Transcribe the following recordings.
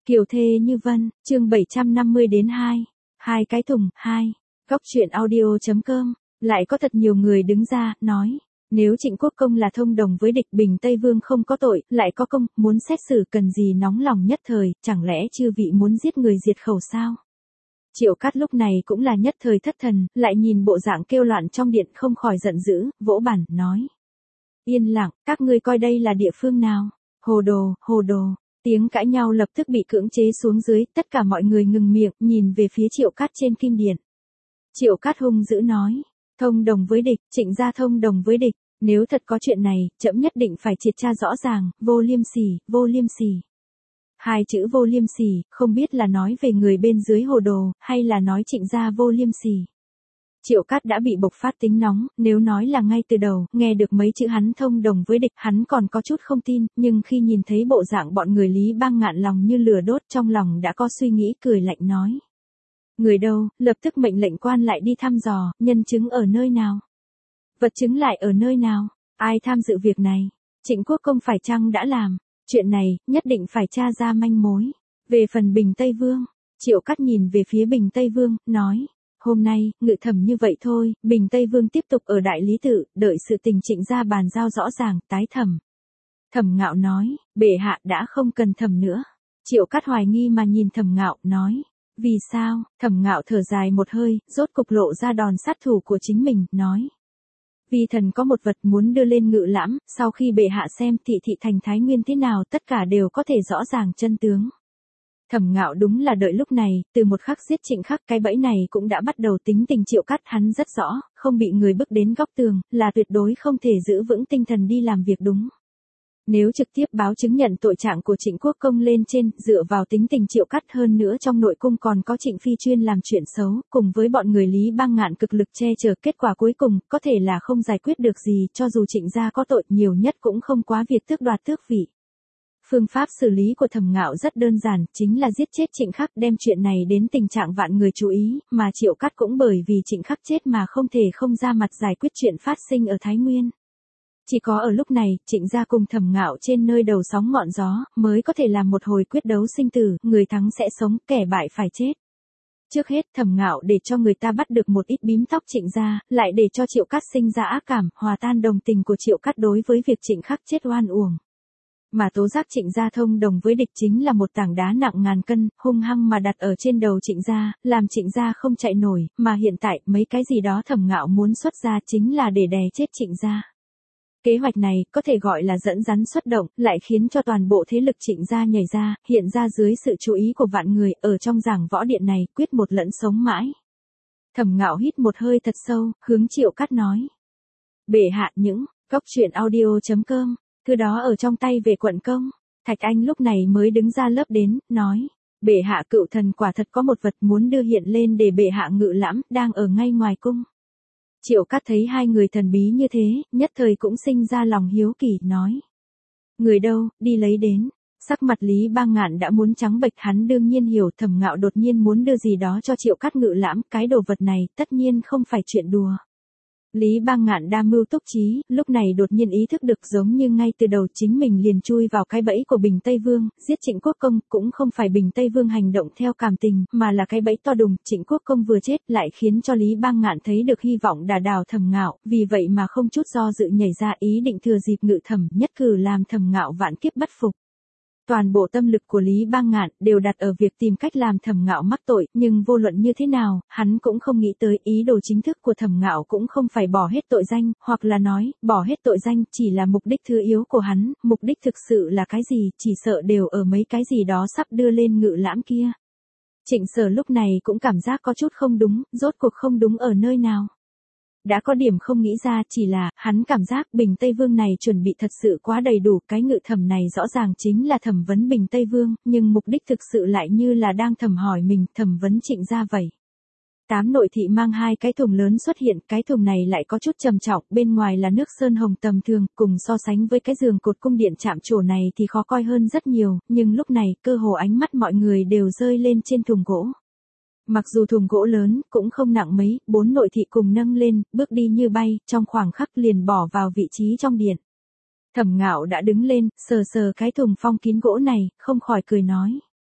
Kiều thê như vân, chương 750 đến 2. Hai cái thùng, 2. Góc truyện audio.com. Lại có thật nhiều người đứng ra, nói. Nếu Trịnh Quốc Công là thông đồng với địch, Bình Tây Vương không có tội, lại có công, muốn xét xử cần gì nóng lòng nhất thời, chẳng lẽ chư vị muốn giết người diệt khẩu sao? Triệu Cát lúc này cũng là nhất thời thất thần, lại nhìn bộ dạng kêu loạn trong điện không khỏi giận dữ, vỗ bàn, nói. Yên lặng, các ngươi coi đây là địa phương nào? Hồ đồ, hồ đồ. Tiếng cãi nhau lập tức bị cưỡng chế xuống dưới, tất cả mọi người ngừng miệng, nhìn về phía Triệu Cát trên kim điện. Triệu Cát hung dữ nói, thông đồng với địch, Trịnh gia thông đồng với địch, nếu thật có chuyện này, trẫm nhất định phải triệt tra rõ ràng, vô liêm sỉ, vô liêm sỉ. Hai chữ vô liêm sỉ, không biết là nói về người bên dưới hồ đồ, hay là nói Trịnh gia vô liêm sỉ. Triệu Cát đã bị bộc phát tính nóng, nếu nói là ngay từ đầu, nghe được mấy chữ hắn thông đồng với địch, hắn còn có chút không tin, nhưng khi nhìn thấy bộ dạng bọn người Lý Bang Ngạn lòng như lửa đốt, trong lòng đã có suy nghĩ, cười lạnh nói. Người đâu, lập tức mệnh lệnh quan lại đi thăm dò, nhân chứng ở nơi nào? Vật chứng lại ở nơi nào? Ai tham dự việc này? Trịnh Quốc Công phải chăng đã làm? Chuyện này, nhất định phải tra ra manh mối. Về phần Bình Tây Vương, Triệu Cát nhìn về phía Bình Tây Vương, nói. Hôm nay, ngự thẩm như vậy thôi, Bình Tây Vương tiếp tục ở Đại Lý Tự, đợi sự tình Trịnh gia bàn giao rõ ràng, tái thẩm. Thẩm Ngạo nói, bệ hạ đã không cần thẩm nữa. Triệu Cát hoài nghi mà nhìn Thẩm Ngạo, nói. Vì sao? Thẩm Ngạo thở dài một hơi, rốt cục lộ ra đòn sát thủ của chính mình, nói. Vì thần có một vật muốn đưa lên ngự lãm, sau khi bệ hạ xem thị thành Thái Nguyên thế nào tất cả đều có thể rõ ràng chân tướng. Thẩm Ngạo đúng là đợi lúc này, từ một khắc giết Trịnh Khắc cái bẫy này cũng đã bắt đầu tính tình Triệu Cát hắn rất rõ, không bị người bức đến góc tường, là tuyệt đối không thể giữ vững tinh thần đi làm việc đúng. Nếu trực tiếp báo chứng nhận tội trạng của Trịnh Quốc Công lên trên, dựa vào tính tình Triệu Cát hơn nữa trong nội cung còn có Trịnh Phi chuyên làm chuyện xấu, cùng với bọn người Lý Bang Ngạn cực lực che chở, kết quả cuối cùng, có thể là không giải quyết được gì, cho dù Trịnh gia có tội nhiều nhất cũng không quá việc tước đoạt tước vị. Phương pháp xử lý của Thẩm Ngạo rất đơn giản, chính là giết chết Trịnh Khắc, đem chuyện này đến tình trạng vạn người chú ý, mà Triệu Cát cũng bởi vì Trịnh Khắc chết mà không thể không ra mặt giải quyết chuyện phát sinh ở Thái Nguyên. Chỉ có ở lúc này, Trịnh gia cùng Thẩm Ngạo trên nơi đầu sóng ngọn gió, mới có thể làm một hồi quyết đấu sinh tử, người thắng sẽ sống, kẻ bại phải chết. Trước hết, Thẩm Ngạo để cho người ta bắt được một ít bím tóc Trịnh gia, lại để cho Triệu Cát sinh ra ác cảm, hòa tan đồng tình của Triệu Cát đối với việc Trịnh Khắc chết oan uổng. Mà tố giác Trịnh gia thông đồng với địch chính là một tảng đá nặng ngàn cân, hung hăng mà đặt ở trên đầu Trịnh gia, làm Trịnh gia không chạy nổi, mà hiện tại, mấy cái gì đó Thẩm Ngạo muốn xuất ra chính là để đè chết Trịnh gia. Kế hoạch này, có thể gọi là dẫn rắn xuất động, lại khiến cho toàn bộ thế lực Trịnh gia nhảy ra, hiện ra dưới sự chú ý của vạn người, ở trong giảng võ điện này, quyết một lẫn sống mãi. Thẩm Ngạo hít một hơi thật sâu, hướng Triệu Cát nói. Bệ hạ những, góc truyện audio.com. Thứ đó ở trong tay về quận công, Thạch Anh lúc này mới đứng ra lớp đến, nói, bệ hạ cựu thần quả thật có một vật muốn đưa hiện lên để bệ hạ ngự lãm, đang ở ngay ngoài cung. Triệu Cát thấy hai người thần bí như thế, nhất thời cũng sinh ra lòng hiếu kỳ, nói. Người đâu, đi lấy đến. Sắc mặt Lý Bang Ngạn đã muốn trắng bệch, hắn đương nhiên hiểu Thẩm Ngạo đột nhiên muốn đưa gì đó cho Triệu Cát ngự lãm, cái đồ vật này, tất nhiên không phải chuyện đùa. Lý Bang Ngạn đa mưu túc trí, lúc này đột nhiên ý thức được giống như ngay từ đầu chính mình liền chui vào cái bẫy của Bình Tây Vương, giết Trịnh Quốc Công, cũng không phải Bình Tây Vương hành động theo cảm tình, mà là cái bẫy to đùng, Trịnh Quốc Công vừa chết lại khiến cho Lý Bang Ngạn thấy được hy vọng đả đảo Thẩm Ngạo, vì vậy mà không chút do dự nhảy ra ý định thừa dịp ngự thẩm, nhất cử làm Thẩm Ngạo vạn kiếp bất phục. Toàn bộ tâm lực của Lý Bang Ngạn đều đặt ở việc tìm cách làm Thẩm Ngạo mắc tội, nhưng vô luận như thế nào, hắn cũng không nghĩ tới ý đồ chính thức của Thẩm Ngạo cũng không phải bỏ hết tội danh, hoặc là nói, bỏ hết tội danh chỉ là mục đích thứ yếu của hắn, mục đích thực sự là cái gì, chỉ sợ đều ở mấy cái gì đó sắp đưa lên ngự lãm kia. Trịnh Sở lúc này cũng cảm giác có chút không đúng, rốt cuộc không đúng ở nơi nào. Đã có điểm không nghĩ ra, chỉ là, hắn cảm giác Bình Tây Vương này chuẩn bị thật sự quá đầy đủ, cái ngự thẩm này rõ ràng chính là thẩm vấn Bình Tây Vương, nhưng mục đích thực sự lại như là đang thẩm hỏi mình, thẩm vấn Trịnh gia vậy. Tám nội thị mang hai cái thùng lớn xuất hiện, cái thùng này lại có chút trầm trọng, bên ngoài là nước sơn hồng tầm thường, cùng so sánh với cái giường cột cung điện chạm trổ này thì khó coi hơn rất nhiều, nhưng lúc này, cơ hồ ánh mắt mọi người đều rơi lên trên thùng gỗ. Mặc dù thùng gỗ lớn, cũng không nặng mấy, bốn nội thị cùng nâng lên, bước đi như bay, trong khoảng khắc liền bỏ vào vị trí trong điện. Thẩm Ngạo đã đứng lên, sờ sờ cái thùng phong kín gỗ này, không khỏi cười nói.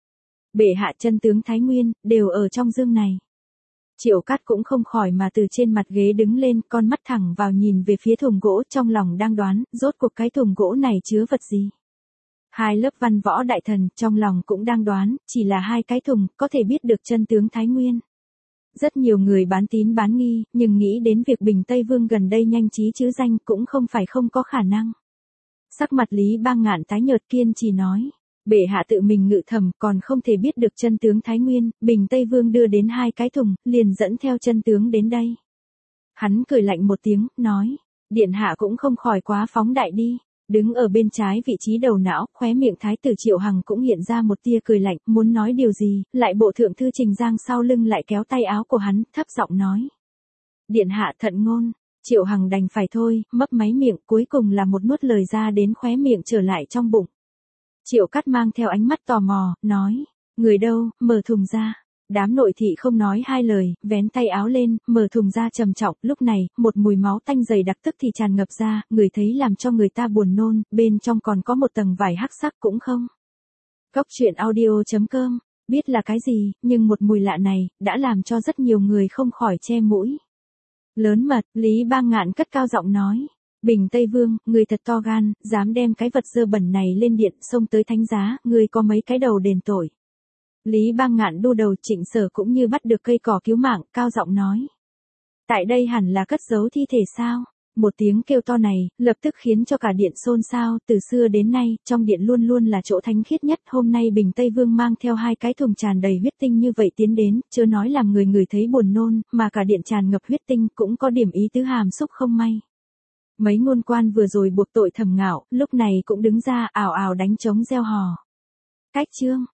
Bệ hạ chân tướng Thái Nguyên, đều ở trong dương này. Triệu Cát cũng không khỏi mà từ trên mặt ghế đứng lên, con mắt thẳng vào nhìn về phía thùng gỗ, trong lòng đang đoán, rốt cuộc cái thùng gỗ này chứa vật gì. Hai lớp văn võ đại thần, trong lòng cũng đang đoán, chỉ là hai cái thùng, có thể biết được chân tướng Thái Nguyên. Rất nhiều người bán tín bán nghi, nhưng nghĩ đến việc Bình Tây Vương gần đây nhanh trí chữ danh cũng không phải không có khả năng. Sắc mặt Lý Bang Ngạn tái nhợt kiên trì nói. Bệ hạ tự mình ngự thầm còn không thể biết được chân tướng Thái Nguyên, Bình Tây Vương đưa đến hai cái thùng, liền dẫn theo chân tướng đến đây. Hắn cười lạnh một tiếng, nói, điện hạ cũng không khỏi quá phóng đại đi. Đứng ở bên trái vị trí đầu não, khóe miệng Thái tử Triệu Hằng cũng hiện ra một tia cười lạnh, muốn nói điều gì, lại bộ thượng thư Trình Giang sau lưng lại kéo tay áo của hắn, thấp giọng nói. Điện hạ thận ngôn, Triệu Hằng đành phải thôi, mấp máy miệng, cuối cùng là một nuốt lời ra đến khóe miệng trở lại trong bụng. Triệu Cát mang theo ánh mắt tò mò, nói, người đâu, mở thùng ra. Đám nội thị không nói hai lời, vén tay áo lên, mở thùng ra trầm trọng, lúc này, một mùi máu tanh dày đặc tức thì tràn ngập ra, người thấy làm cho người ta buồn nôn, bên trong còn có một tầng vải hắc sắc cũng không. Góc truyện audio.com, biết là cái gì, nhưng một mùi lạ này, đã làm cho rất nhiều người không khỏi che mũi. Lớn mật, Lý Bang Ngạn cất cao giọng nói. Bình Tây Vương, người thật to gan, dám đem cái vật dơ bẩn này lên điện, xông tới thánh giá, người có mấy cái đầu đền tội. Lý Bang Ngạn đu đầu, Trịnh Sở cũng như bắt được cây cỏ cứu mạng, cao giọng nói. Tại đây hẳn là cất giấu thi thể sao? Một tiếng kêu to này, lập tức khiến cho cả điện xôn xao, từ xưa đến nay, trong điện luôn luôn là chỗ thánh khiết nhất, hôm nay Bình Tây Vương mang theo hai cái thùng tràn đầy huyết tinh như vậy tiến đến, chớ nói làm người người thấy buồn nôn, mà cả điện tràn ngập huyết tinh, cũng có điểm ý tứ hàm xúc không may. Mấy ngôn quan vừa rồi buộc tội Thẩm Ngạo, lúc này cũng đứng ra ào ào đánh trống reo hò. Cách chương